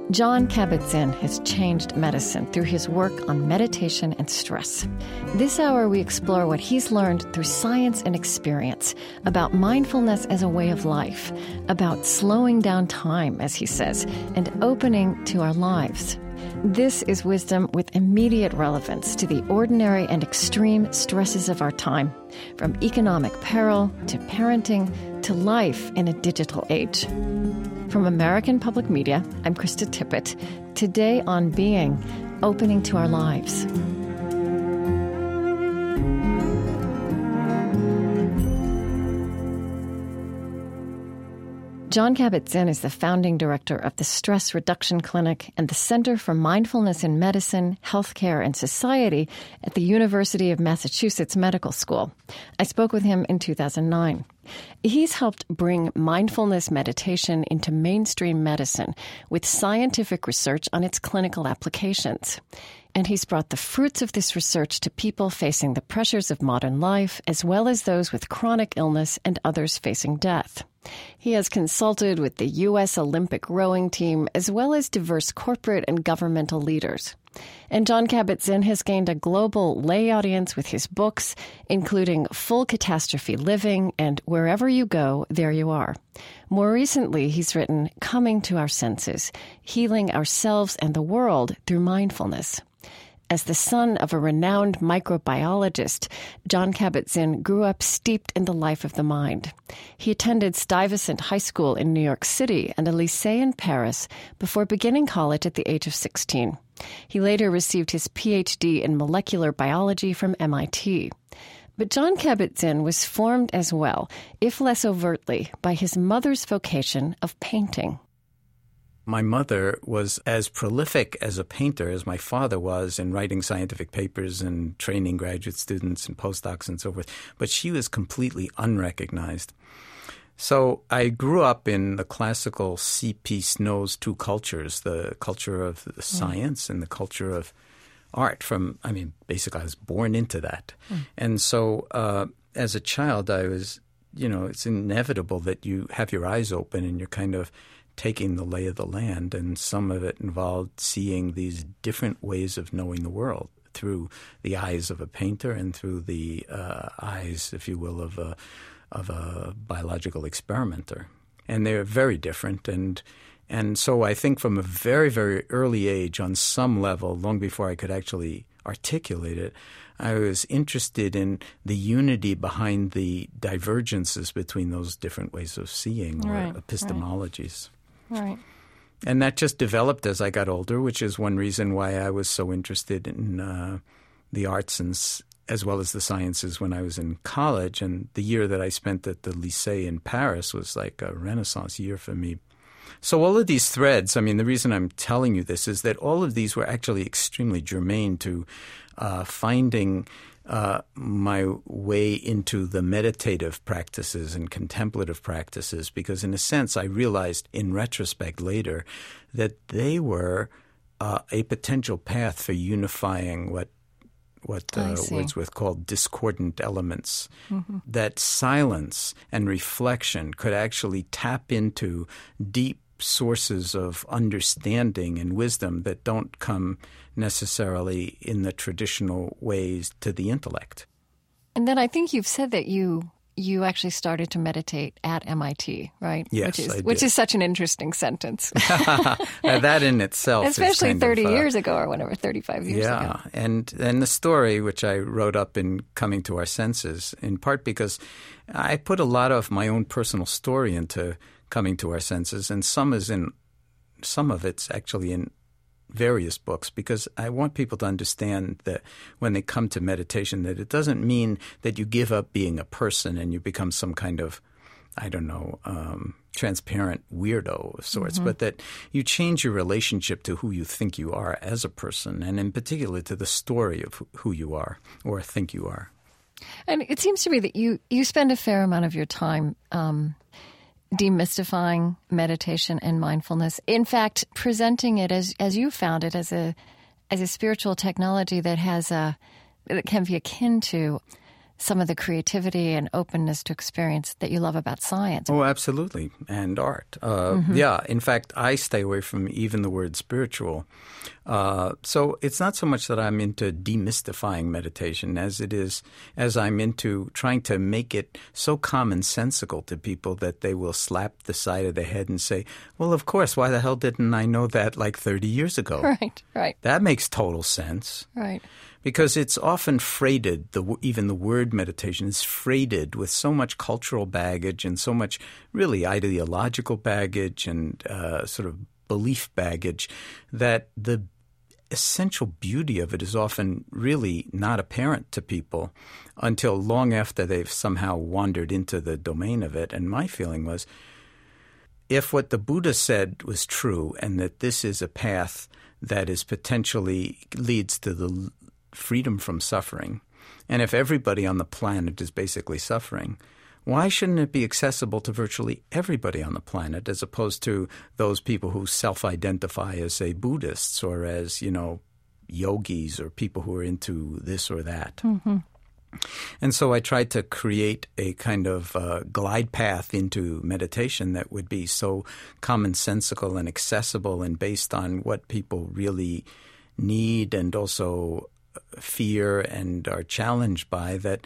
Jon Kabat-Zinn has changed medicine through his work on meditation and stress. This hour, we explore what he's learned through science and experience about mindfulness as a way of life, about slowing down time, as he says, and opening to our lives. This is wisdom with immediate relevance to the ordinary and extreme stresses of our time, from economic peril to parenting to life in a digital age. From American Public Media, I'm Krista Tippett. Today on Being, Opening to Our Lives. Jon Kabat-Zinn is the founding director of the Stress Reduction Clinic and the Center for Mindfulness in Medicine, Healthcare, and Society at the University of Massachusetts Medical School. I spoke with him in 2009. He's helped bring mindfulness meditation into mainstream medicine with scientific research on its clinical applications. And he's brought the fruits of this research to people facing the pressures of modern life, as well as those with chronic illness and others facing death. He has consulted with the U.S. Olympic rowing team, as well as diverse corporate and governmental leaders. And Jon Kabat-Zinn has gained a global lay audience with his books, including Full Catastrophe Living and Wherever You Go, There You Are. More recently, he's written Coming to Our Senses, Healing Ourselves and the World Through Mindfulness. As the son of a renowned microbiologist, Jon Kabat-Zinn grew up steeped in the life of the mind. He attended Stuyvesant High School in New York City and a lycée in Paris before beginning college at the age of 16. He later received his Ph.D. in molecular biology from MIT. But Jon Kabat-Zinn was formed as well, if less overtly, by his mother's vocation of painting. My mother was as prolific as a painter as my father was in writing scientific papers and training graduate students and postdocs and so forth, but she was completely unrecognized. So I grew up in the classical C.P. Snow's two cultures, the culture of the science and the culture of art. Basically I was born into that. And so as a child, I was, it's inevitable that you have your eyes open and you're kind of taking the lay of the land, and some of it involved seeing these different ways of knowing the world through the eyes of a painter and through the eyes, if you will, of a biological experimenter. And they're very different. And so I think from a very, very early age, on some level, long before I could actually articulate it, I was interested in the unity behind the divergences between those different ways of seeing or epistemologies. Right. And that just developed as I got older, which is one reason why I was so interested in the arts and as well as the sciences when I was in college. And the year that I spent at the lycée in Paris was like a Renaissance year for me. So all of these threads, the reason I'm telling you this is that all of these were actually extremely germane to finding my way into the meditative practices and contemplative practices, because in a sense I realized in retrospect later that they were a potential path for unifying what Wordsworth called discordant elements, that silence and reflection could actually tap into deep sources of understanding and wisdom that don't come necessarily in the traditional ways to the intellect. And then I think you've said that you actually started to meditate at MIT, right? Yes, which is such an interesting sentence. That in itself especially is 30 years ago or whatever, 35 years ago. Yeah, and the story which I wrote up in Coming to Our Senses, in part because I put a lot of my own personal story into Coming to Our Senses, and some of it's actually in various books, because I want people to understand that when they come to meditation, that it doesn't mean that you give up being a person and you become some kind of, transparent weirdo of sorts, but that you change your relationship to who you think you are as a person, and in particular to the story of who you are or think you are. And it seems to me that you spend a fair amount of your time demystifying meditation and mindfulness. In fact, presenting it as you found it as a spiritual technology that has that can be akin to some of the creativity and openness to experience that you love about science. Oh, absolutely. And art. Yeah. In fact, I stay away from even the word spiritual. So it's not so much that I'm into demystifying meditation as I'm into trying to make it so commonsensical to people that they will slap the side of their head and say, well, of course, why the hell didn't I know that like 30 years ago? Right. That makes total sense. Right. Because it's often freighted, even the word meditation is freighted with so much cultural baggage and so much really ideological baggage and sort of belief baggage that the essential beauty of it is often really not apparent to people until long after they've somehow wandered into the domain of it. And my feeling was, if what the Buddha said was true and that this is a path that is potentially leads to the freedom from suffering, and if everybody on the planet is basically suffering, why shouldn't it be accessible to virtually everybody on the planet as opposed to those people who self-identify as, say, Buddhists or as, yogis or people who are into this or that? Mm-hmm. And so I tried to create a kind of glide path into meditation that would be so commonsensical and accessible and based on what people really need and also fear and are challenged by, that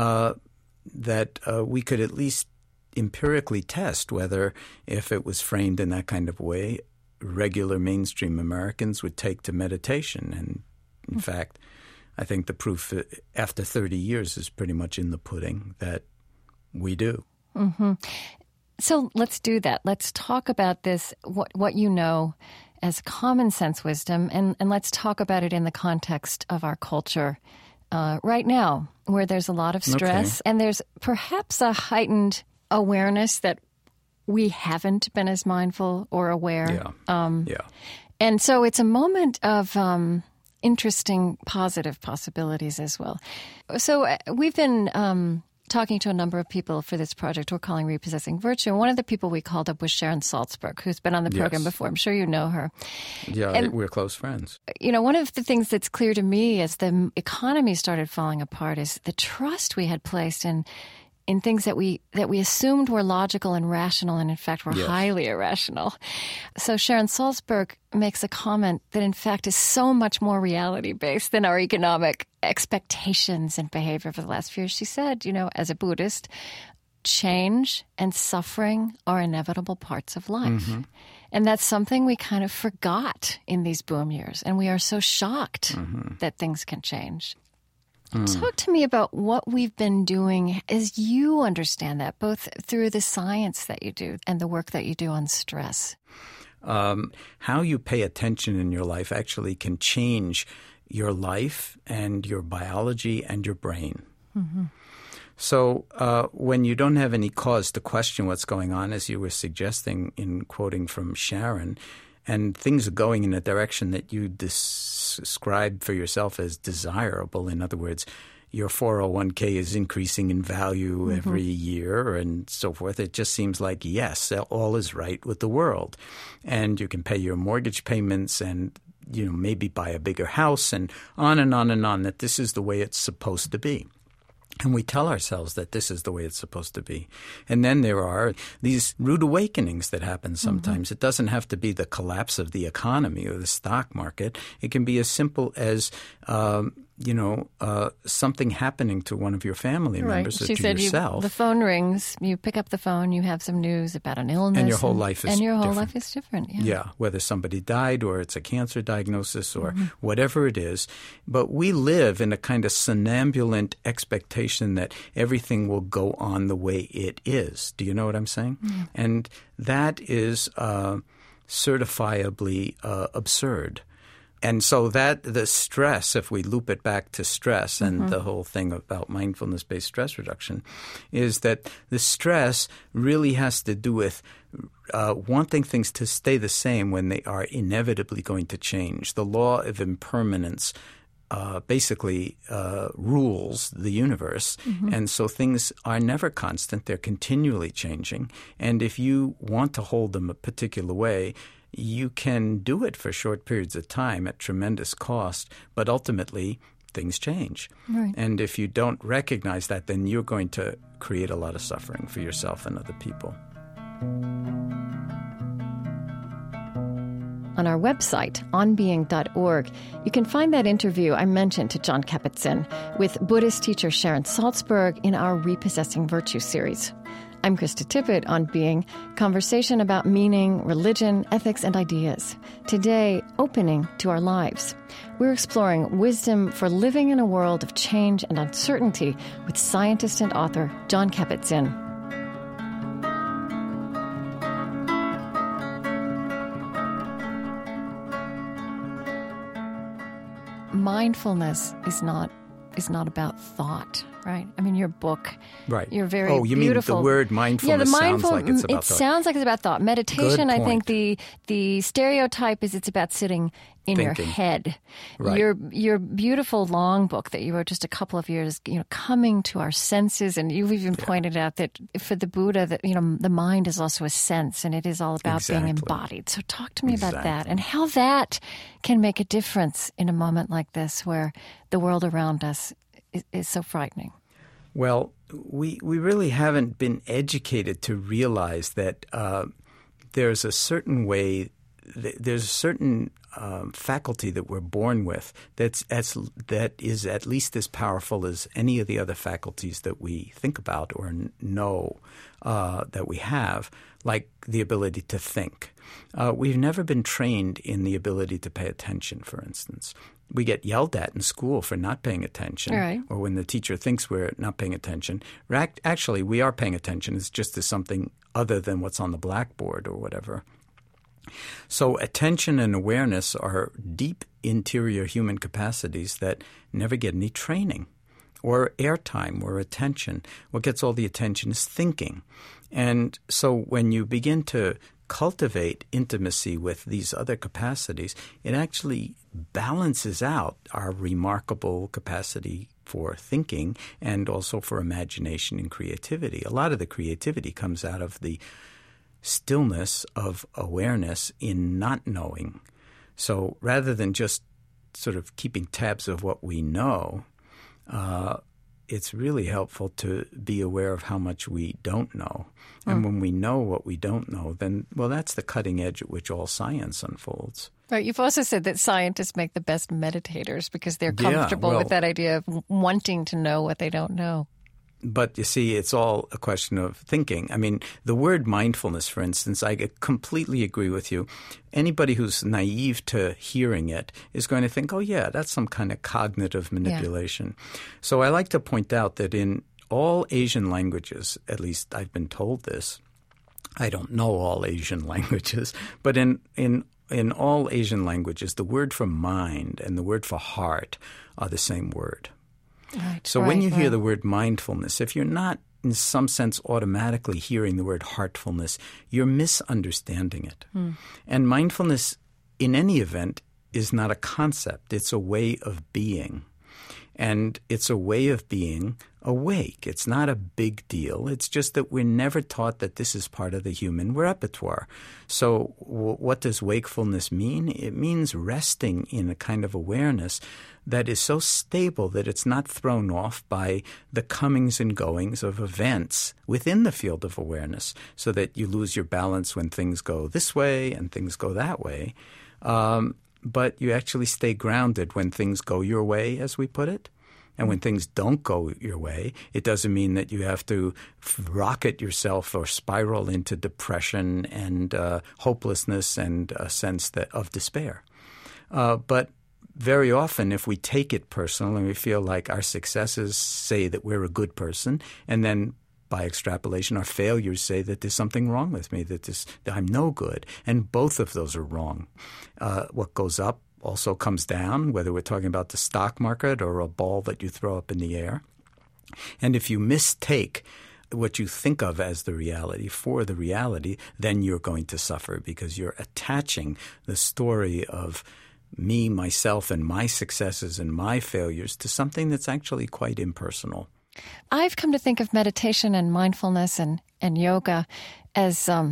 we could at least empirically test whether, if it was framed in that kind of way, regular mainstream Americans would take to meditation. And in fact, I think the proof after 30 years is pretty much in the pudding that we do. Mm-hmm. So let's do that. Let's talk about this, what you know as common sense wisdom, and let's talk about it in the context of our culture right now, where there's a lot of stress and there's perhaps a heightened awareness that we haven't been as mindful or aware. And so it's a moment of interesting positive possibilities as well. So we've been talking to a number of people for this project we're calling Repossessing Virtue. And one of the people we called up was Sharon Salzberg, who's been on the program before. I'm sure you know her. Yeah, and we're close friends. One of the things that's clear to me as the economy started falling apart is the trust we had placed in things that we assumed were logical and rational, and in fact were highly irrational. So Sharon Salzberg makes a comment that in fact is so much more reality-based than our economic expectations and behavior for the last few years. She said, as a Buddhist, change and suffering are inevitable parts of life. Mm-hmm. And that's something we kind of forgot in these boom years. And we are so shocked that things can change. Talk to me about what we've been doing as you understand that, both through the science that you do and the work that you do on stress. How you pay attention in your life actually can change your life and your biology and your brain. Mm-hmm. So when you don't have any cause to question what's going on, as you were suggesting in quoting from Sharon, and things are going in a direction that you describe for yourself as desirable. In other words, your 401k is increasing in value every year and so forth. It just seems like, yes, all is right with the world. And you can pay your mortgage payments and, maybe buy a bigger house and on and on and on, that this is the way it's supposed to be. And we tell ourselves that this is the way it's supposed to be. And then there are these rude awakenings that happen sometimes. Mm-hmm. It doesn't have to be the collapse of the economy or the stock market. It can be as simple as, something happening to one of your family members or to yourself. The phone rings, you pick up the phone, you have some news about an illness. And your whole life is different. And your whole life is different, Yeah, whether somebody died or it's a cancer diagnosis or whatever it is. But we live in a kind of somnambulant expectation that everything will go on the way it is. Do you know what I'm saying? Mm-hmm. And that is certifiably absurd. And so that the stress, if we loop it back to stress and the whole thing about mindfulness-based stress reduction, is that the stress really has to do with wanting things to stay the same when they are inevitably going to change. The law of impermanence basically rules the universe. Mm-hmm. And so things are never constant. They're continually changing. And if you want to hold them a particular way, you can do it for short periods of time at tremendous cost, but ultimately things change. Right. And if you don't recognize that, then you're going to create a lot of suffering for yourself and other people. On our website, onbeing.org, you can find that interview I mentioned to Jon Kabat-Zinn with Buddhist teacher Sharon Salzberg in our Repossessing Virtue series. I'm Krista Tippett on Being, conversation about meaning, religion, ethics, and ideas. Today, opening to our lives. We're exploring wisdom for living in a world of change and uncertainty with scientist and author Jon Kabat-Zinn. Mindfulness is not about thought, right? I mean, your book, right? You're very you beautiful. Mean the word mindfulness sounds like it's about thought. It sounds like it's about thought. Meditation, I think the stereotype is it's about sitting in your head. Right. Your beautiful long book that you wrote just a couple of years, coming to our senses, and you've even pointed out that for the Buddha, that the mind is also a sense, and it is all about being embodied. So talk to me about that and how that can make a difference in a moment like this, where the world around us is so frightening. Well, we really haven't been educated to realize that there's a certain way, there's a certain faculty that we're born with that is at least as powerful as any of the other faculties that we think about or know that we have, like the ability to think. We've never been trained in the ability to pay attention, for instance. We get yelled at in school for not paying attention, right. Or when the teacher thinks we're not paying attention. Actually, we are paying attention. It's just as something other than what's on the blackboard or whatever. So attention and awareness are deep interior human capacities that never get any training or airtime or attention. What gets all the attention is thinking. And so when you begin to cultivate intimacy with these other capacities, it actually balances out our remarkable capacity for thinking and also for imagination and creativity. A lot of the creativity comes out of the stillness of awareness in not knowing. So rather than just sort of keeping tabs of what we know, it's really helpful to be aware of how much we don't know. And when we know what we don't know, then, well, that's the cutting edge at which all science unfolds. Right. You've also said that scientists make the best meditators because they're comfortable with that idea of wanting to know what they don't know. But you see, it's all a question of thinking. I mean, the word mindfulness, for instance, I completely agree with you. Anybody who's naive to hearing it is going to think, oh, yeah, that's some kind of cognitive manipulation. Yeah. So I like to point out that in all Asian languages, at least I've been told this, I don't know all Asian languages, but in all Asian languages, the word for mind and the word for heart are the same word. Right, so when you hear the word mindfulness, if you're not in some sense automatically hearing the word heartfulness, you're misunderstanding it. And mindfulness, in any event, is not a concept. It's a way of being. And it's a way of being awake. It's not a big deal. It's just that we're never taught that this is part of the human repertoire. So what does wakefulness mean? It means resting in a kind of awareness that is so stable that it's not thrown off by the comings and goings of events within the field of awareness, so that you lose your balance when things go this way and things go that way. But you actually stay grounded when things go your way, as we put it. And when things don't go your way, it doesn't mean that you have to rocket yourself or spiral into depression and hopelessness and a sense of despair. But very often, if we take it personal and we feel like our successes say that we're a good person, and then by extrapolation, our failures say that there's something wrong with me, that I'm no good. And both of those are wrong. What goes up also comes down, whether we're talking about the stock market or a ball that you throw up in the air. And if you mistake what you think of as the reality for the reality, then you're going to suffer, because you're attaching the story of me, myself, and my successes and my failures to something that's actually quite impersonal. I've come to think of meditation and mindfulness and yoga as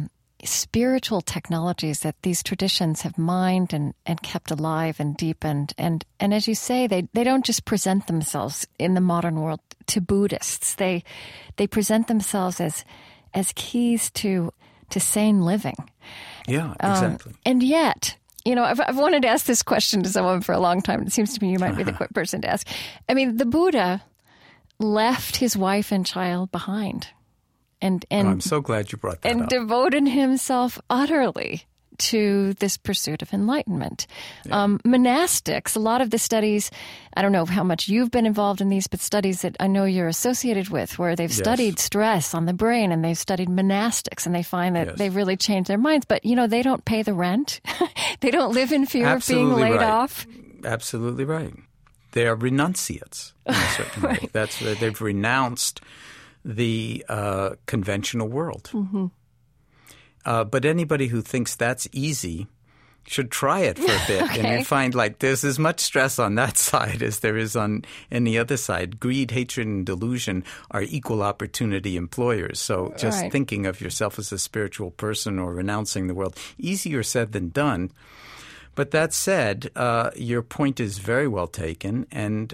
spiritual technologies that these traditions have mined and kept alive and deepened. And as you say, they don't just present themselves in the modern world to Buddhists. They present themselves as keys to sane living. Yeah, exactly. And yet, I've wanted to ask this question to someone for a long time. It seems to me you might be the quick person to ask. I mean, the Buddha left his wife and child behind. And I'm so glad you brought that up. And devoted himself utterly to this pursuit of enlightenment. Yeah. Monastics, a lot of the studies, I don't know how much you've been involved in these, but studies that I know you're associated with, where they've studied stress on the brain, and they've studied monastics, and they find that they've really changed their minds. But, they don't pay the rent. They don't live in fear of being laid off. Absolutely right. They are renunciates in a certain way. That's they've renounced the conventional world. Mm-hmm. But anybody who thinks that's easy should try it for a bit. Okay. And you find there's as much stress on that side as there is on any other side. Greed, hatred, and delusion are equal opportunity employers. So just thinking of yourself as a spiritual person or renouncing the world, easier said than done. But that said, your point is very well taken. And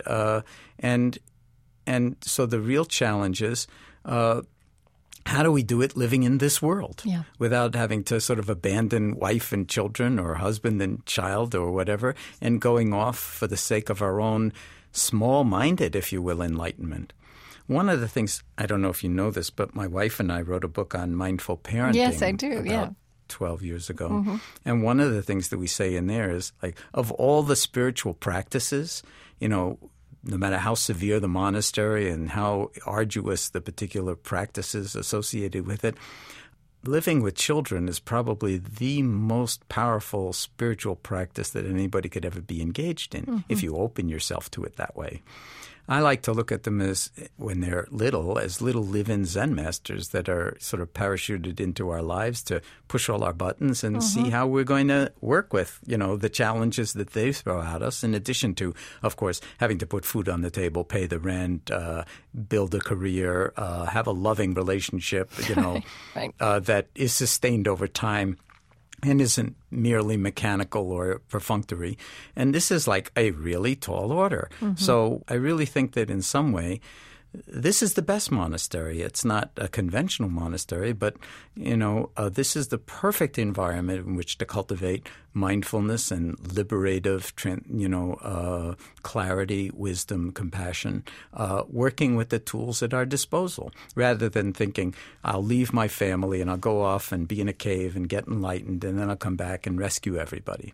so the real challenge is how do we do it living in this world without having to sort of abandon wife and children or husband and child or whatever and going off for the sake of our own small-minded, if you will, enlightenment? One of the things, I don't know if you know this, but my wife and I wrote a book on mindful parenting. Yes, I do, about 12 years ago. Mm-hmm. And one of the things that we say in there is, of all the spiritual practices, no matter how severe the monastery and how arduous the particular practices associated with it, living with children is probably the most powerful spiritual practice that anybody could ever be engaged in, if you open yourself to it that way. I like to look at them as, when they're little, as little live-in Zen masters that are sort of parachuted into our lives to push all our buttons and see how we're going to work with, the challenges that they throw at us, in addition to, of course, having to put food on the table, pay the rent, build a career, have a loving relationship, that is sustained over time and isn't merely mechanical or perfunctory. And this is a really tall order. Mm-hmm. So I really think that in some way, this is the best monastery. It's not a conventional monastery, but, this is the perfect environment in which to cultivate mindfulness and liberative, clarity, wisdom, compassion, working with the tools at our disposal, rather than thinking, I'll leave my family and I'll go off and be in a cave and get enlightened, and then I'll come back and rescue everybody.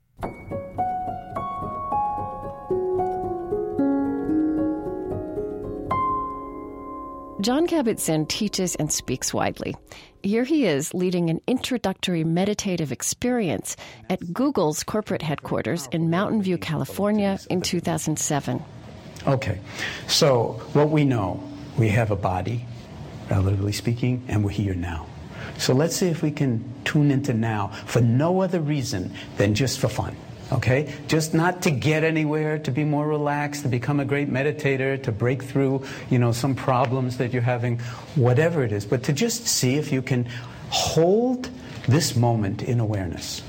Jon Kabat-Zinn teaches and speaks widely. Here he is leading an introductory meditative experience at Google's corporate headquarters in Mountain View, California in 2007. Okay, so what we know, we have a body, relatively speaking, and we're here now. So let's see if we can tune into now for no other reason than just for fun. Okay? Just not to get anywhere, to be more relaxed, to become a great meditator, to break through, some problems that you're having, whatever it is, but to just see if you can hold this moment in awareness.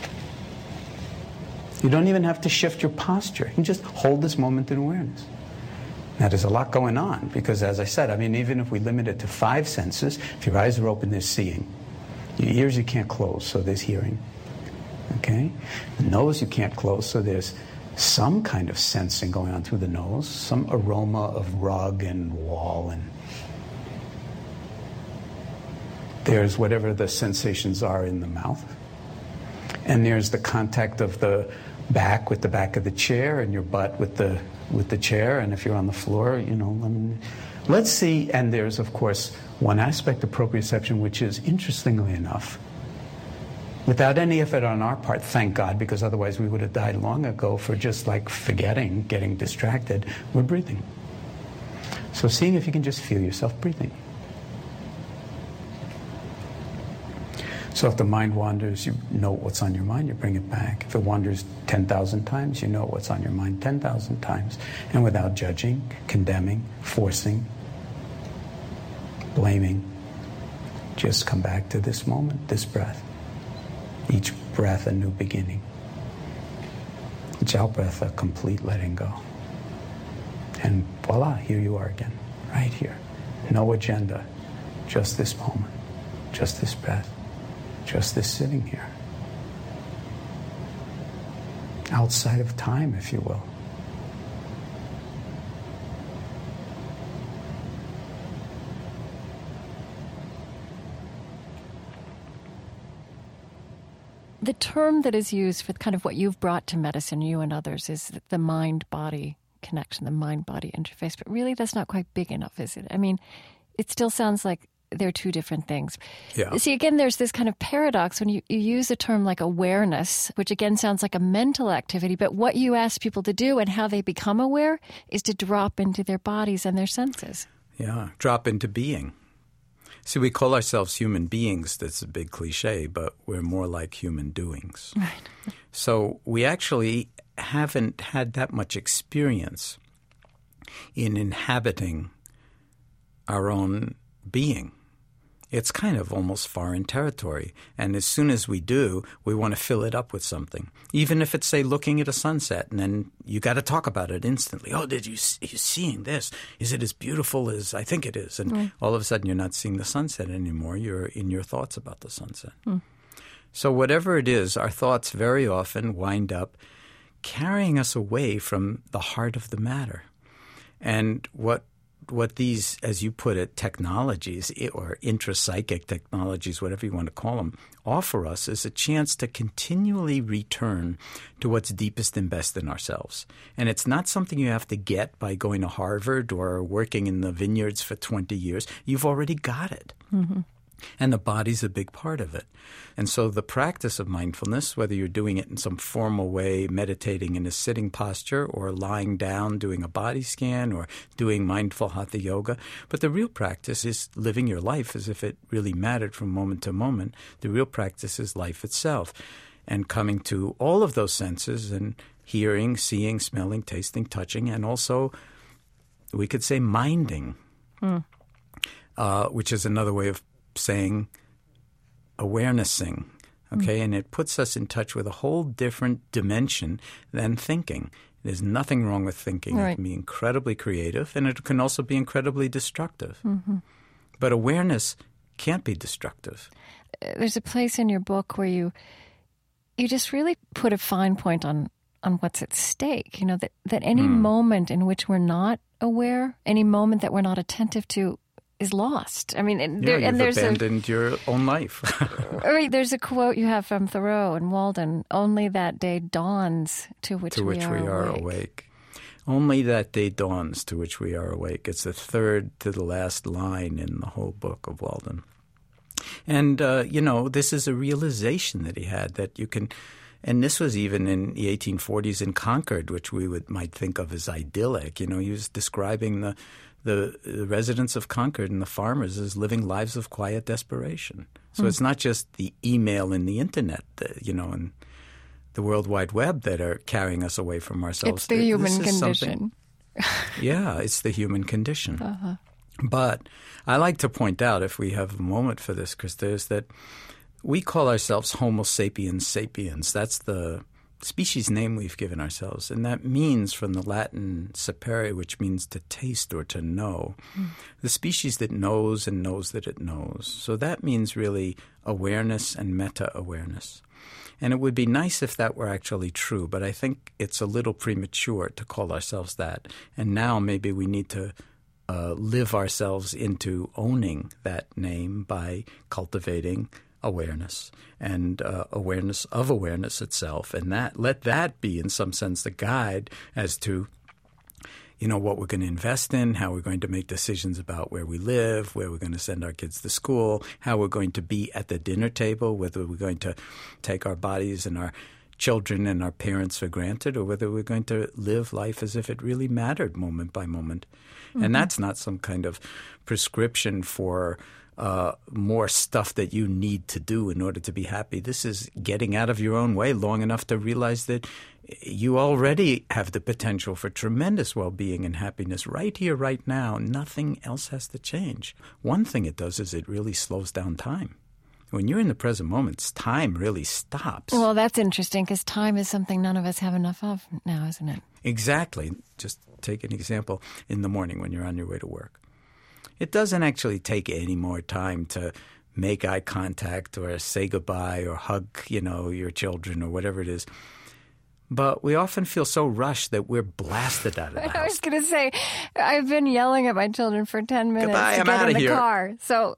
You don't even have to shift your posture. You can just hold this moment in awareness. Now, there's a lot going on because, as I said, even if we limit it to 5 senses, if your eyes are open, there's seeing. Your ears you can't close, so there's hearing. Okay? The nose you can't close, so there's some kind of sensing going on through the nose, some aroma of rug and wall, and there's whatever the sensations are in the mouth. And there's the contact of the back with the back of the chair and your butt with the chair, and if you're on the floor, let's see. And there's, of course, one aspect of proprioception, which is, interestingly enough, without any effort on our part, thank God, because otherwise we would have died long ago for just forgetting, getting distracted, we're breathing. So seeing if you can just feel yourself breathing. So if the mind wanders, you know what's on your mind, you bring it back. If it wanders 10,000 times, you know what's on your mind 10,000 times. And without judging, condemning, forcing, blaming, Just come back to this moment, this breath. Each breath a new beginning. Each out-breath a complete letting go. And voila, here you are again, right here. No agenda, just this moment, just this breath, just this sitting here. Outside of time, if you will. The term that is used for kind of what you've brought to medicine, you and others, is the mind-body connection, the mind-body interface. But really, that's not quite big enough, is it? I mean, it still sounds like they're two different things. Yeah. See, again, there's this kind of paradox when you use a term like awareness, which again sounds like a mental activity, but what you ask people to do and how they become aware is to drop into their bodies and their senses. Yeah, drop into being. See, we call ourselves human beings. That's a big cliche, but we're more like human doings. Right. So we actually haven't had that much experience in inhabiting our own being. It's kind of almost foreign territory. And as soon as we do, we want to fill it up with something. Even if it's, say, looking at a sunset, and then you got to talk about it instantly. Oh, are you seeing this? Is it as beautiful as I think it is? And all of a sudden, you're not seeing the sunset anymore. You're in your thoughts about the sunset. So whatever it is, our thoughts very often wind up carrying us away from the heart of the matter. And what these, as you put it, technologies or intrapsychic technologies, whatever you want to call them, offer us is a chance to continually return to what's deepest and best in ourselves. And it's not something you have to get by going to Harvard or working in the vineyards for 20 years. You've already got it. Mm-hmm. And the body's a big part of it. And so the practice of mindfulness, whether you're doing it in some formal way, meditating in a sitting posture or lying down, doing a body scan or doing mindful hatha yoga, but the real practice is living your life as if it really mattered from moment to moment. The real practice is life itself and coming to all of those senses and hearing, seeing, smelling, tasting, touching, and also we could say minding, which is another way of saying awarenessing, okay? And it puts us in touch with a whole different dimension than thinking. There's nothing wrong with thinking. Right. It can be incredibly creative, and it can also be incredibly destructive. But awareness can't be destructive. There's a place in your book where you just really put a fine point on what's at stake, that any moment in which we're not aware, any moment that we're not attentive to is lost. I mean, you've abandoned your own life. Right. There's a quote you have from Thoreau and Walden, only that day dawns to which we are awake. Only that day dawns to which we are awake. It's the third to the last line in the whole book of Walden. And, this is a realization that he had that you can – and this was even in the 1840s in Concord, which we might think of as idyllic. He was describing the residents of Concord and the farmers as living lives of quiet desperation. So it's not just the email and the internet, and the World Wide Web that are carrying us away from ourselves. It's the human condition. Yeah, it's the human condition. But I like to point out, if we have a moment for this, Krista, is that we call ourselves Homo sapiens sapiens. That's the species name we've given ourselves. And that means from the Latin sapere, which means to taste or to know, the species that knows and knows that it knows. So that means really awareness and meta-awareness. And it would be nice if that were actually true, but I think it's a little premature to call ourselves that. And now maybe we need to live ourselves into owning that name by cultivating awareness and awareness of awareness itself, and let that be in some sense the guide as to what we're going to invest in, how we're going to make decisions about where we live, where we're going to send our kids to school, how we're going to be at the dinner table, whether we're going to take our bodies and our children and our parents for granted, or whether we're going to live life as if it really mattered moment by moment. And that's not some kind of prescription for more stuff that you need to do in order to be happy. This is getting out of your own way long enough to realize that you already have the potential for tremendous well-being and happiness right here, right now. Nothing else has to change. One thing it does is it really slows down time. When you're in the present moment, time really stops. Well, that's interesting because time is something none of us have enough of now, isn't it? Exactly. Just take an example in the morning when you're on your way to work. It doesn't actually take any more time to make eye contact or say goodbye or hug, your children or whatever it is. But we often feel so rushed that we're blasted out of the house. I was going to say, I've been yelling at my children for 10 minutes Goodbye, to I'm get out in of the here. car. So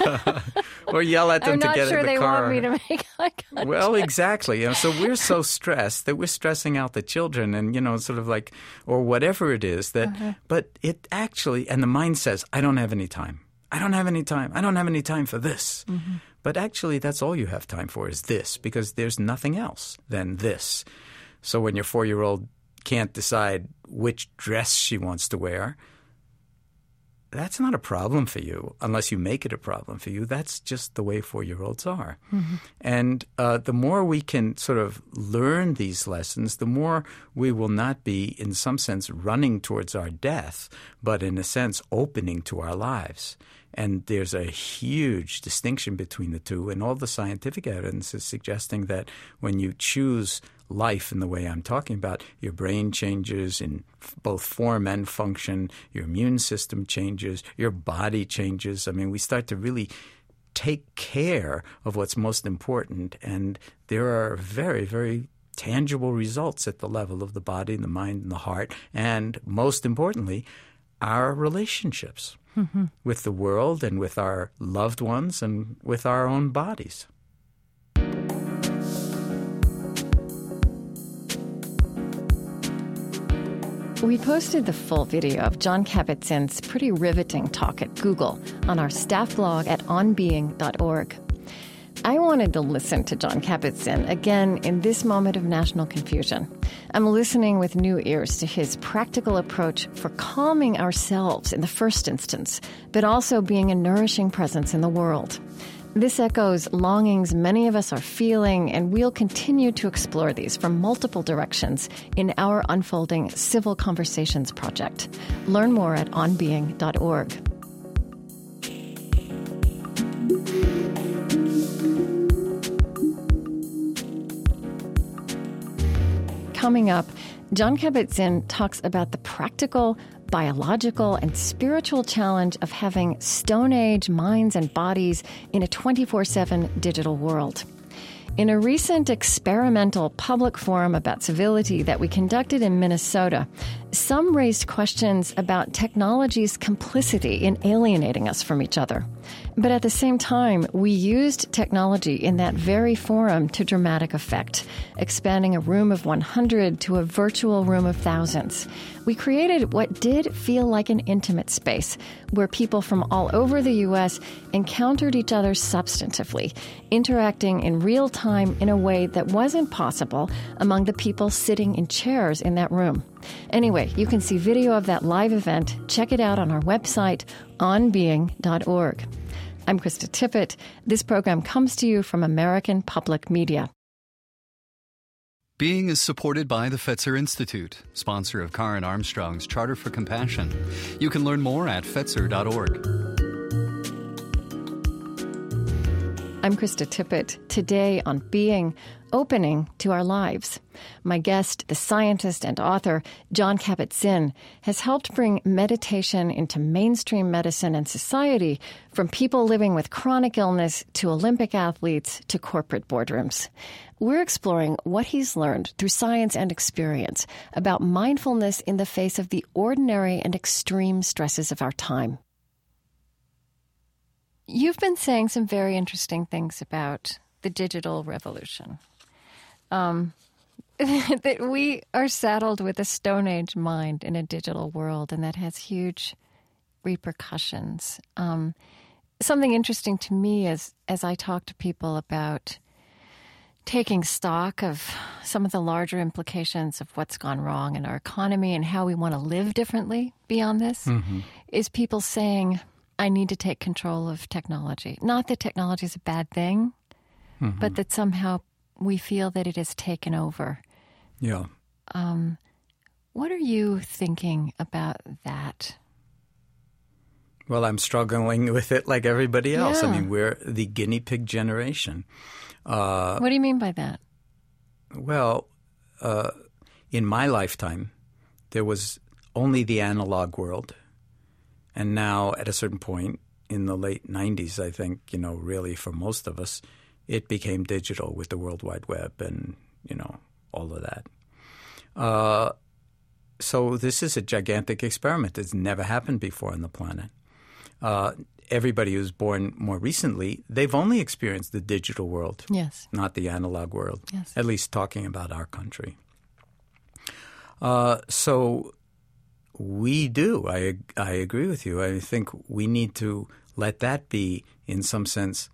or yell at them to get in the car. I'm not sure they want me to make eye contact. Well, exactly. So we're so stressed that we're stressing out the children and, sort of like, or whatever it is that, but it actually, and the mind says, I don't have any time. I don't have any time. I don't have any time for this. Mm-hmm. But actually, that's all you have time for is this, because there's nothing else than this. So when your 4-year-old can't decide which dress she wants to wear, that's not a problem for you unless you make it a problem for you. That's just the way 4-year-olds are. Mm-hmm. And the more we can sort of learn these lessons, the more we will not be, in some sense, running towards our death, but in a sense, opening to our lives. And there's a huge distinction between the two. And all the scientific evidence is suggesting that when you choose life in the way I'm talking about, your brain changes in both form and function, your immune system changes, your body changes. I mean, we start to really take care of what's most important. And there are very, very tangible results at the level of the body and the mind and the heart. And most importantly, our relationships. Mm-hmm. With the world and with our loved ones and with our own bodies. We posted the full video of Jon Kabat-Zinn's pretty riveting talk at Google on our staff blog at onbeing.org. I wanted to listen to Jon Kabat-Zinn again in this moment of national confusion. I'm listening with new ears to his practical approach for calming ourselves in the first instance, but also being a nourishing presence in the world. This echoes longings many of us are feeling, and we'll continue to explore these from multiple directions in our unfolding Civil Conversations project. Learn more at onbeing.org. Coming up, Jon Kabat-Zinn talks about the practical, biological, and spiritual challenge of having Stone Age minds and bodies in a 24/7 digital world. In a recent experimental public forum about civility that we conducted in Minnesota, some raised questions about technology's complicity in alienating us from each other. But at the same time, we used technology in that very forum to dramatic effect, expanding a room of 100 to a virtual room of thousands. We created what did feel like an intimate space where people from all over the U.S. encountered each other substantively, interacting in real time in a way that wasn't possible among the people sitting in chairs in that room. Anyway, you can see video of that live event. Check it out on our website, onbeing.org. I'm Krista Tippett. This program comes to you from American Public Media. Being is supported by the Fetzer Institute, sponsor of Karen Armstrong's Charter for Compassion. You can learn more at Fetzer.org. I'm Krista Tippett. Today on Being, opening to our lives. My guest, the scientist and author, Jon Kabat-Zinn, has helped bring meditation into mainstream medicine and society, from people living with chronic illness to Olympic athletes to corporate boardrooms. We're exploring what he's learned through science and experience about mindfulness in the face of the ordinary and extreme stresses of our time. You've been saying some very interesting things about the digital revolution. That we are saddled with a Stone Age mind in a digital world, and that has huge repercussions. Something interesting to me is, as I talk to people about taking stock of some of the larger implications of what's gone wrong in our economy and how we want to live differently beyond this, is people saying, I need to take control of technology. Not that technology is a bad thing, but that somehow we feel that it has taken over. Yeah. What are you thinking about that? Well, I'm struggling with it like everybody else. Yeah. I mean, we're the guinea pig generation. What do you mean by that? Well, in my lifetime, there was only the analog world. And now, at a certain point in the late 90s, I think, really for most of us, it became digital with the World Wide Web and, all of that. So this is a gigantic experiment that's never happened before on the planet. Everybody who's born more recently, they've only experienced the digital world, Yes. not the analog world, Yes. at least talking about our country. So we do. I agree with you. I think we need to let that be, in some sense,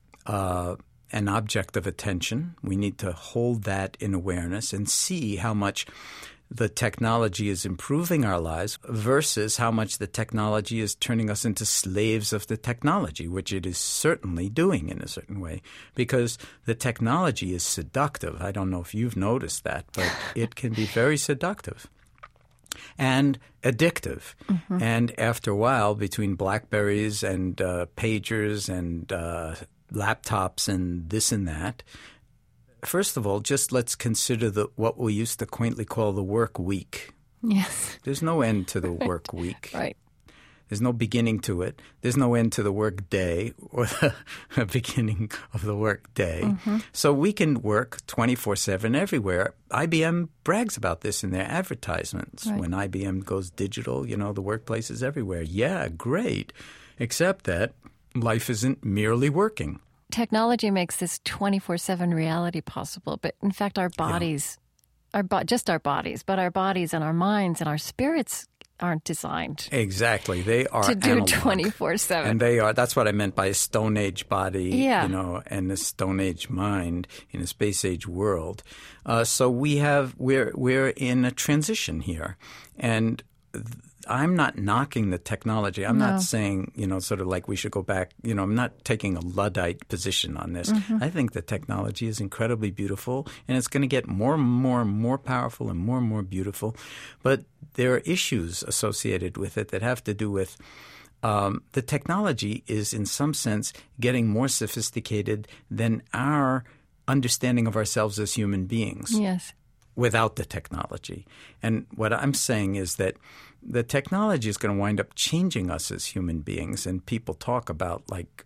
an object of attention. We need to hold that in awareness and see how much the technology is improving our lives versus how much the technology is turning us into slaves of the technology, which it is certainly doing in a certain way, because the technology is seductive. I don't know if you've noticed that, but it can be very seductive and addictive. And after a while, between BlackBerries and pagers and laptops and this and that, first of all, just let's consider what we used to quaintly call the work week. Yes. There's no end to the work week. Right. There's no beginning to it. There's no end to the work day or the beginning of the work day. So we can work 24/7 everywhere. IBM brags about this in their advertisements. Right. When IBM goes digital, the workplace is everywhere. Yeah, great. Except that life isn't merely working. Technology makes this 24/7 reality possible, but in fact our bodies, just our bodies, but our bodies and our minds and our spirits aren't designed Exactly. They are to do analog. 24/7. And they are. That's what I meant by a Stone Age body, Yeah. and a Stone Age mind in a Space Age world. So we're in a transition here, and I'm not knocking the technology. I'm not saying, sort of like we should go back. I'm not taking a Luddite position on this. I think the technology is incredibly beautiful, and it's going to get more and more and more powerful and more beautiful. But there are issues associated with it that have to do with the technology is, in some sense, getting more sophisticated than our understanding of ourselves as human beings. Yes. Without the technology. And what I'm saying is that the technology is going to wind up changing us as human beings. And people talk about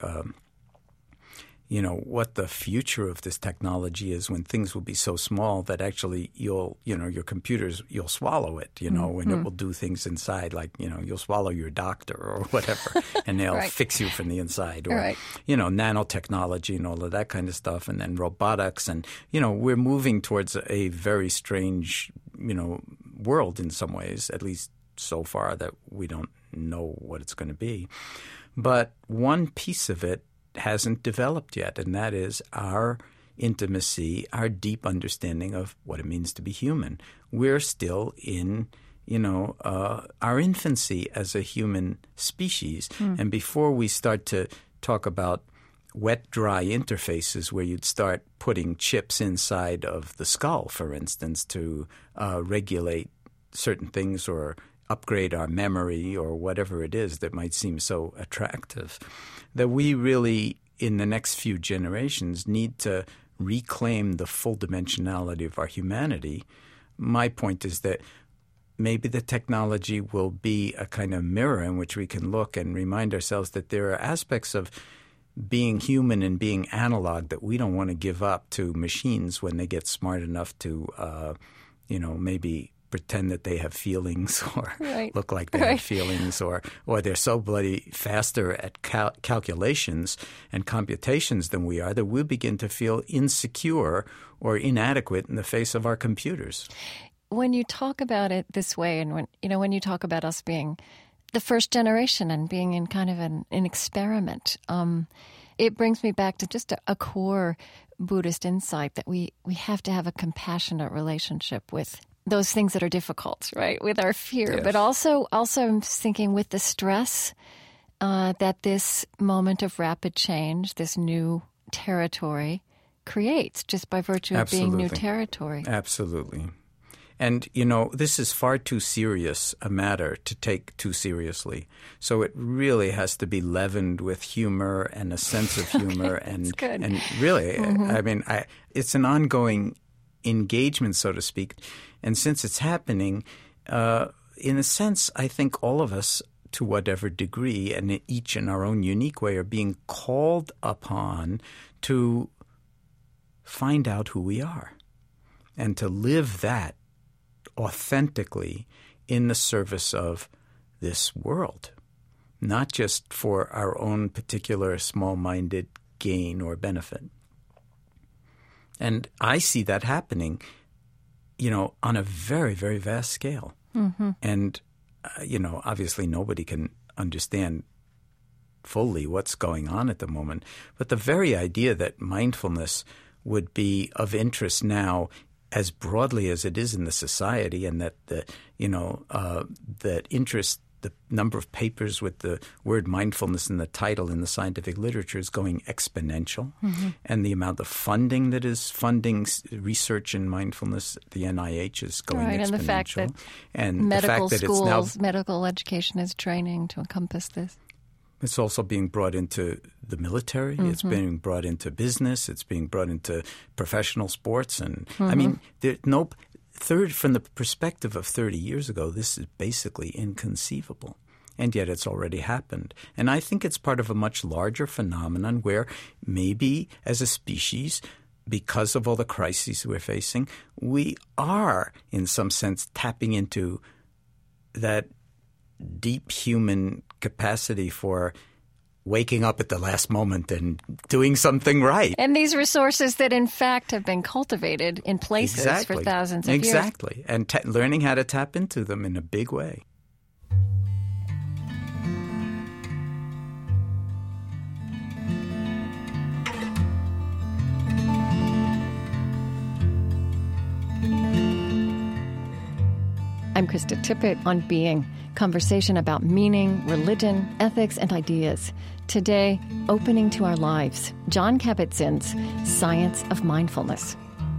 what the future of this technology is when things will be so small that actually your computers, you'll swallow it, and it will do things inside like, you'll swallow your doctor or whatever, and they'll Right. fix you from the inside or, Right. Nanotechnology and all of that kind of stuff, and then robotics. And, we're moving towards a very strange, world in some ways, at least so far that we don't know what it's going to be. But one piece of it hasn't developed yet, and that is our intimacy, our deep understanding of what it means to be human. We're still in, our infancy as a human species. And before we start to talk about wet-dry interfaces where you'd start putting chips inside of the skull, for instance, to regulate certain things or upgrade our memory or whatever it is that might seem so attractive, that we really, in the next few generations, need to reclaim the full dimensionality of our humanity. My point is that maybe the technology will be a kind of mirror in which we can look and remind ourselves that there are aspects of being human and being analog that we don't want to give up to machines when they get smart enough to, maybe pretend that they have feelings or Right. look like they have feelings or they're so bloody faster at calculations and computations than we are that we'll begin to feel insecure or inadequate in the face of our computers. When you talk about it this way, and when you talk about us being the first generation and being in kind of an experiment, it brings me back to just a core Buddhist insight that we have to have a compassionate relationship with those things that are difficult, right? With our fear, Yes. but also I'm thinking with the stress, that this moment of rapid change, this new territory, creates just by virtue of being new territory. Absolutely. And, this is far too serious a matter to take too seriously. So it really has to be leavened with humor and a sense of humor. That's good. And really, it's an ongoing engagement, so to speak. And since it's happening, in a sense, I think all of us, to whatever degree, and each in our own unique way, are being called upon to find out who we are and to live that authentically in the service of this world, not just for our own particular small-minded gain or benefit. And I see that happening, on a very, very vast scale. Mm-hmm. And, obviously nobody can understand fully what's going on at the moment. But the very idea that mindfulness would be of interest now as broadly as it is in the society, and that that interest, the number of papers with the word mindfulness in the title in the scientific literature is going exponential, and the amount of funding that is funding research in mindfulness, the NIH, is going exponential. And the fact that medical schools, medical education is training to encompass this. It's also being brought into the military. Mm-hmm. It's being brought into business. It's being brought into professional sports. And I mean, from the perspective of 30 years ago, this is basically inconceivable. And yet it's already happened. And I think it's part of a much larger phenomenon where maybe as a species, because of all the crises we're facing, we are in some sense tapping into that deep human capacity for waking up at the last moment and doing something right. And these resources that in fact have been cultivated in places for thousands of years. Exactly. And learning how to tap into them in a big way. I'm Krista Tippett on Being, conversation about meaning, religion, ethics, and ideas. Today, opening to our lives, Jon Kabat-Zinn's Science of Mindfulness.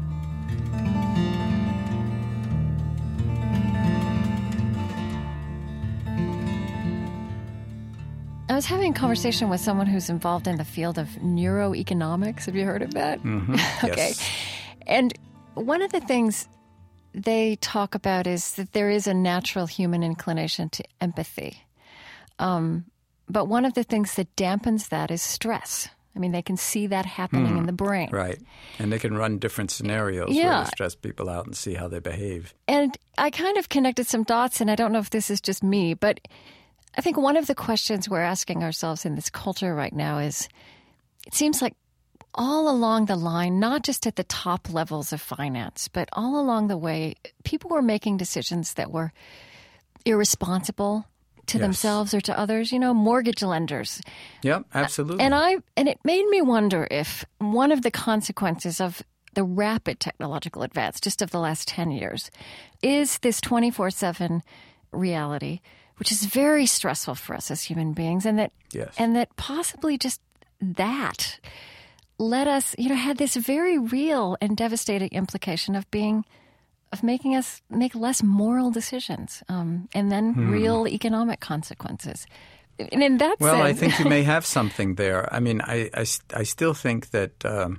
I was having a conversation with someone who's involved in the field of neuroeconomics. Have you heard of that? Mm-hmm. Okay. Yes. And one of the things they talk about is that there is a natural human inclination to empathy. But one of the things that dampens that is stress. I mean, they can see that happening in the brain. Right. And they can run different scenarios where they stress people out and see how they behave. And I kind of connected some dots, and I don't know if this is just me, but I think one of the questions we're asking ourselves in this culture right now is, it seems like all along the line, not just at the top levels of finance, but all along the way, people were making decisions that were irresponsible to themselves or to others. Mortgage lenders. Yep, absolutely. And it made me wonder if one of the consequences of the rapid technological advance just of the last 10 years is this 24/7 reality, which is very stressful for us as human beings, and that possibly just that let us, had this very real and devastating implication of making us make less moral decisions, and then real economic consequences. And in that sense, I think you may have something there. I mean, I still think that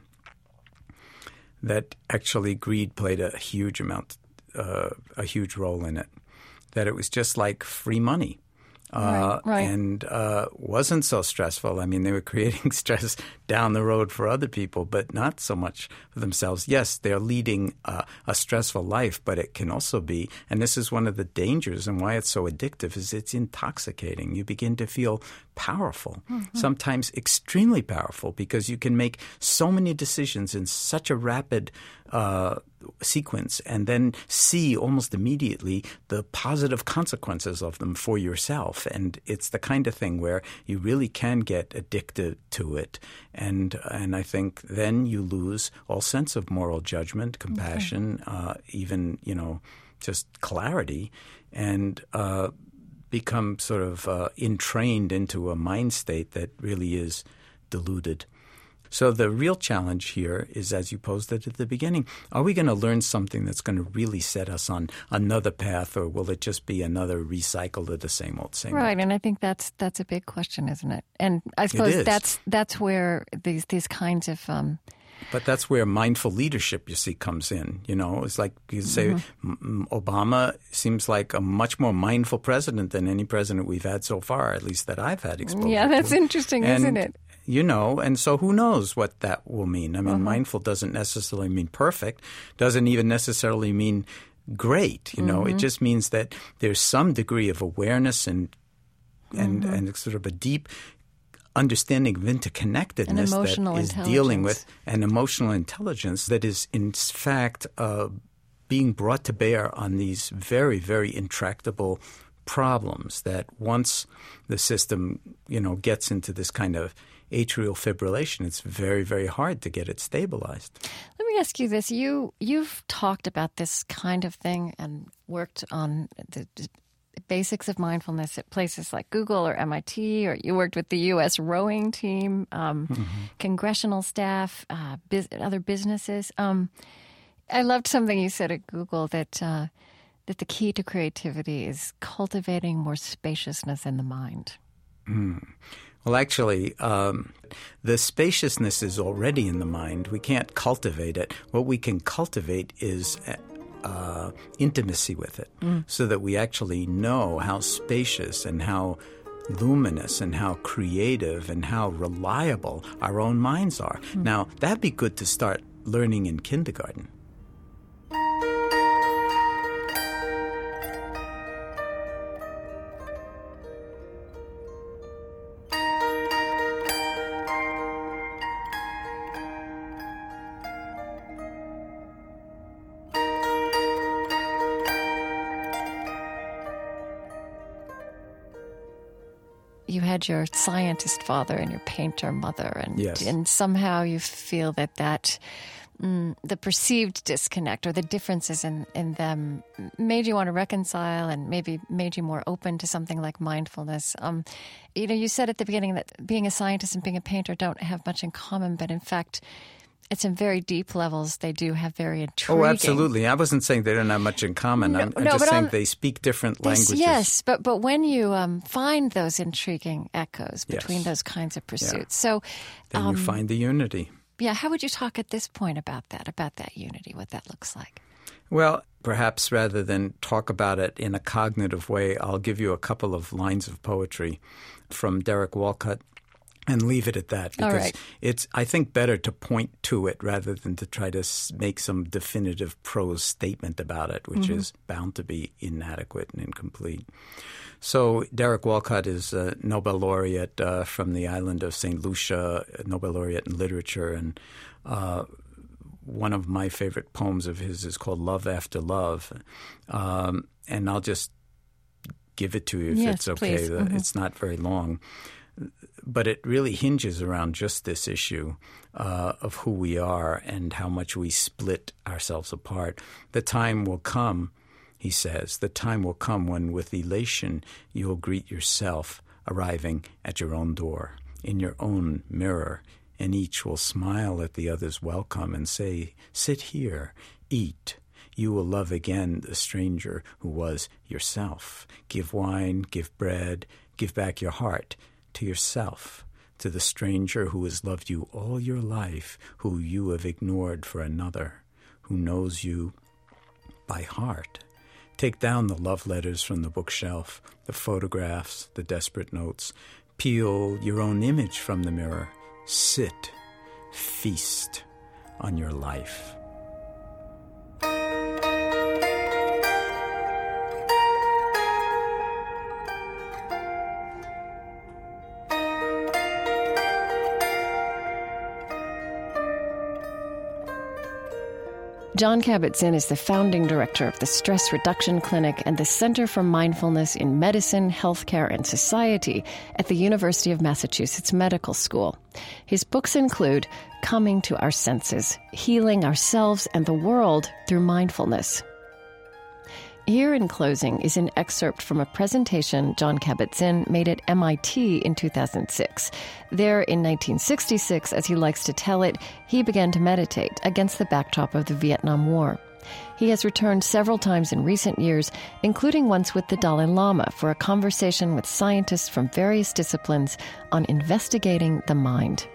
that actually greed played a huge role in it. That it was just like free money. Right. And wasn't so stressful. I mean, they were creating stress down the road for other people, but not so much for themselves. Yes, they're leading a stressful life, but it can also be, and this is one of the dangers and why it's so addictive, is it's intoxicating. You begin to feel powerful, sometimes extremely powerful, because you can make so many decisions in such a rapid sequence and then see almost immediately the positive consequences of them for yourself. And it's the kind of thing where you really can get addicted to it. And I think then you lose all sense of moral judgment, compassion, even, just clarity. And become sort of entrained into a mind state that really is deluded. So the real challenge here is, as you posed it at the beginning, are we going to learn something that's going to really set us on another path, or will it just be another recycle of the same old? Right, and I think that's a big question, isn't it? And I suppose that's where these kinds of But that's where mindful leadership, you see, comes in. You know, it's like you say, Obama seems like a much more mindful president than any president we've had so far, at least that I've had exposure to. Yeah, that's interesting, isn't it? You know, and so who knows what that will mean? I mean, mindful doesn't necessarily mean perfect, doesn't even necessarily mean great. You know, it just means that there's some degree of awareness and sort of a deep understanding of interconnectedness that is dealing with an emotional intelligence that is, in fact, being brought to bear on these very, very intractable problems that once the system, you know, gets into this kind of atrial fibrillation, it's very, very hard to get it stabilized. Let me ask you this. You've talked about this kind of thing and worked on the basics of mindfulness at places like Google or MIT, or you worked with the U.S. rowing team, congressional staff, other businesses. I loved something you said at Google that the key to creativity is cultivating more spaciousness in the mind. Well, actually, the spaciousness is already in the mind. We can't cultivate it. What we can cultivate is intimacy with it, so that we actually know how spacious and how luminous and how creative and how reliable our own minds are. Now, that'd be good to start learning in kindergarten. You had your scientist father and your painter mother, and yes. And somehow you feel that the perceived disconnect or the differences in them made you want to reconcile and maybe made you more open to something like mindfulness. You know, you said at the beginning that being a scientist and being a painter don't have much in common, but in fact, it's in very deep levels. They do have very intriguing. Oh, absolutely. I wasn't saying they don't have much in common. I'm just saying they speak different languages. Yes, but when you find those intriguing echoes between those kinds of pursuits, so then you find the unity. Yeah, how would you talk at this point about that unity, what that looks like? Well, perhaps rather than talk about it in a cognitive way, I'll give you a couple of lines of poetry from Derek Walcott. And leave it at that, because it's, I think, better to point to it rather than to try to make some definitive prose statement about it, which is bound to be inadequate and incomplete. So Derek Walcott is a Nobel laureate from the island of St. Lucia, a Nobel laureate in literature, and one of my favorite poems of his is called Love After Love. And I'll just give it to you if it's okay. It's not very long. But it really hinges around just this issue of who we are and how much we split ourselves apart. The time will come, he says, the time will come when with elation you'll greet yourself arriving at your own door, in your own mirror, and each will smile at the other's welcome and say, "Sit here, eat." You will love again the stranger who was yourself. Give wine, give bread, give back your heart to yourself, to the stranger who has loved you all your life, who you have ignored for another, who knows you by heart. Take down the love letters from the bookshelf, the photographs, the desperate notes. Peel your own image from the mirror. Sit, feast on your life. Jon Kabat-Zinn is the founding director of the Stress Reduction Clinic and the Center for Mindfulness in Medicine, Healthcare, and Society at the University of Massachusetts Medical School. His books include Coming to Our Senses, Healing Ourselves and the World Through Mindfulness. Here in closing is an excerpt from a presentation Jon Kabat-Zinn made at MIT in 2006. There, in 1966, as he likes to tell it, he began to meditate against the backdrop of the Vietnam War. He has returned several times in recent years, including once with the Dalai Lama for a conversation with scientists from various disciplines on investigating the mind.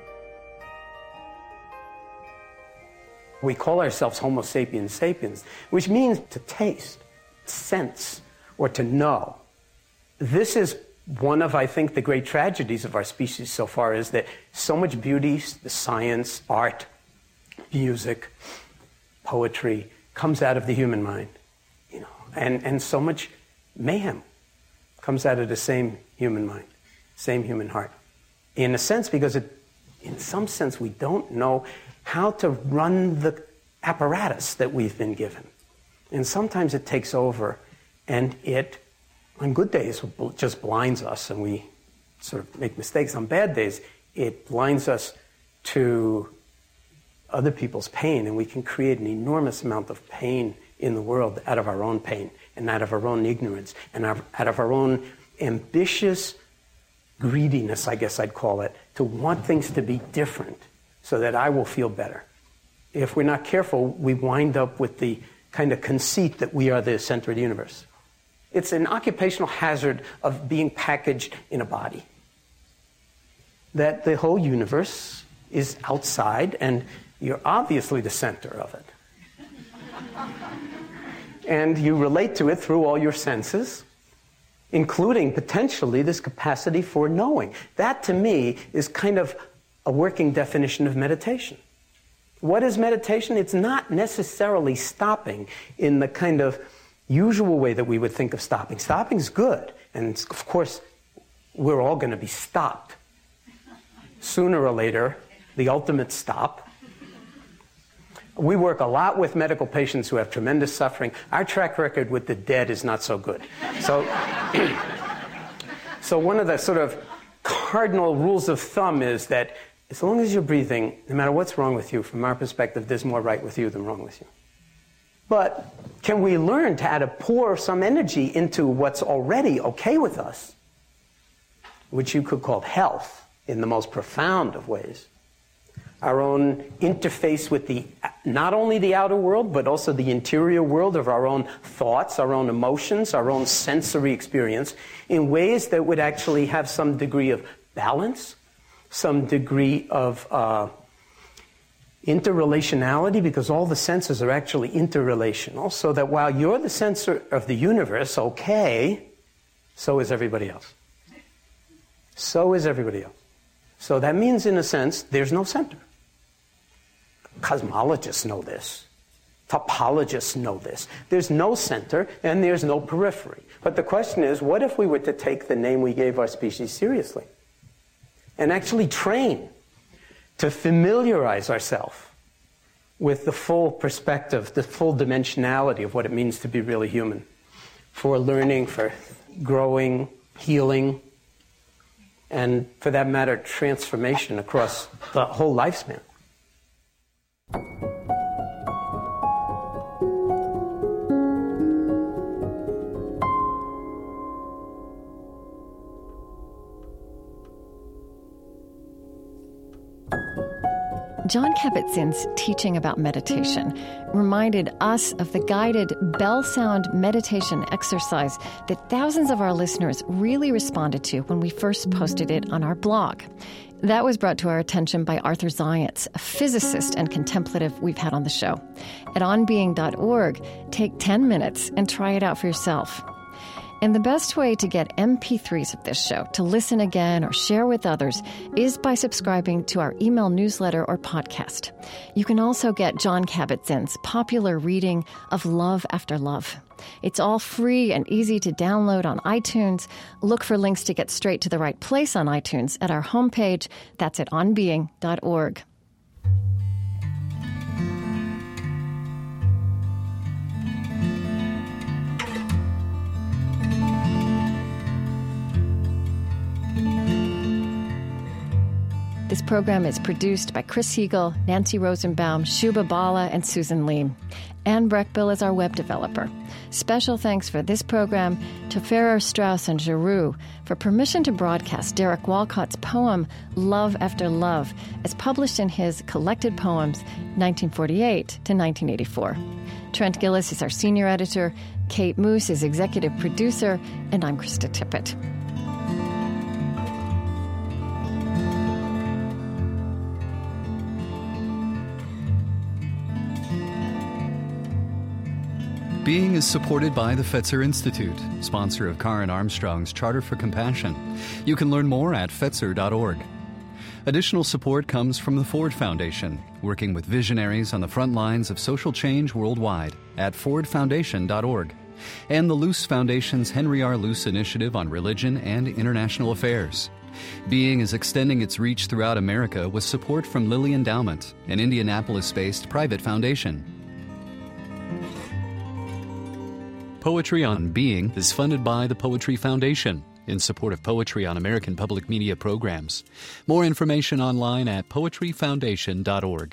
We call ourselves Homo sapiens sapiens, which means to taste, sense, or to know. This is one of, I think, the great tragedies of our species so far, is that so much beauty, the science, art, music, poetry, comes out of the human mind, and so much mayhem comes out of the same human mind, same human heart. In a sense, because in some sense, we don't know how to run the apparatus that we've been given. And sometimes it takes over, and it, on good days, just blinds us, and we sort of make mistakes. On bad days, it blinds us to other people's pain, and we can create an enormous amount of pain in the world out of our own pain, and out of our own ignorance, and out of our own ambitious greediness, I guess I'd call it, to want things to be different so that I will feel better. If we're not careful, we wind up with the kind of conceit that we are the center of the universe. It's an occupational hazard of being packaged in a body. That the whole universe is outside, and you're obviously the center of it. And you relate to it through all your senses, including potentially this capacity for knowing. That, to me, is kind of a working definition of meditation. What is meditation? It's not necessarily stopping in the kind of usual way that we would think of stopping. Stopping's good, and of course, we're all going to be stopped. Sooner or later, the ultimate stop. We work a lot with medical patients who have tremendous suffering. Our track record with the dead is not so good. So one of the sort of cardinal rules of thumb is that as long as you're breathing, no matter what's wrong with you, from our perspective, there's more right with you than wrong with you. But can we learn to how to pour some energy into what's already okay with us, which you could call health in the most profound of ways? Our own interface with not only the outer world, but also the interior world of our own thoughts, our own emotions, our own sensory experience, in ways that would actually have some degree of balance, some degree of interrelationality, because all the senses are actually interrelational, so that while you're the center of the universe, okay, so is everybody else. So is everybody else. So that means, in a sense, there's no center. Cosmologists know this. Topologists know this. There's no center and there's no periphery. But the question is, what if we were to take the name we gave our species seriously and actually train to familiarize ourselves with the full perspective, the full dimensionality of what it means to be really human, for learning, for growing, healing, and for that matter, transformation across the whole lifespan? Jon Kabat-Zinn's teaching about meditation reminded us of the guided bell sound meditation exercise that thousands of our listeners really responded to when we first posted it on our blog. That was brought to our attention by Arthur Zajonc, a physicist and contemplative we've had on the show. At onbeing.org, take 10 minutes and try it out for yourself. And the best way to get MP3s of this show, to listen again or share with others, is by subscribing to our email newsletter or podcast. You can also get Jon Kabat-Zinn's popular reading of Love After Love. It's all free and easy to download on iTunes. Look for links to get straight to the right place on iTunes at our homepage. That's at onbeing.org. This program is produced by Chris Heagle, Nancy Rosenbaum, Shubha Bala, and Susan Leem. Anne Breckbill is our web developer. Special thanks for this program to Ferrer, Strauss, and Giroux for permission to broadcast Derek Walcott's poem, Love After Love, as published in his Collected Poems, 1948 to 1984. Trent Gilliss is our senior editor, Kate Moose is executive producer, and I'm Krista Tippett. Being is supported by the Fetzer Institute, sponsor of Karen Armstrong's Charter for Compassion. You can learn more at Fetzer.org. Additional support comes from the Ford Foundation, working with visionaries on the front lines of social change worldwide at FordFoundation.org, and the Luce Foundation's Henry R. Luce Initiative on Religion and International Affairs. Being is extending its reach throughout America with support from Lilly Endowment, an Indianapolis-based private foundation. Poetry on Being is funded by the Poetry Foundation in support of poetry on American public media programs. More information online at poetryfoundation.org.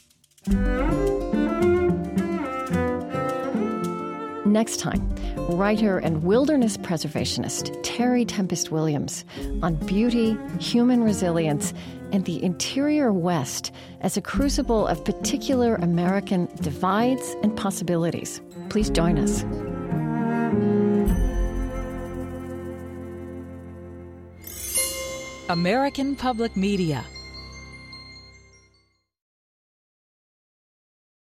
Next time, writer and wilderness preservationist Terry Tempest Williams on beauty, human resilience, and the interior West as a crucible of particular American divides and possibilities. Please join us. American Public Media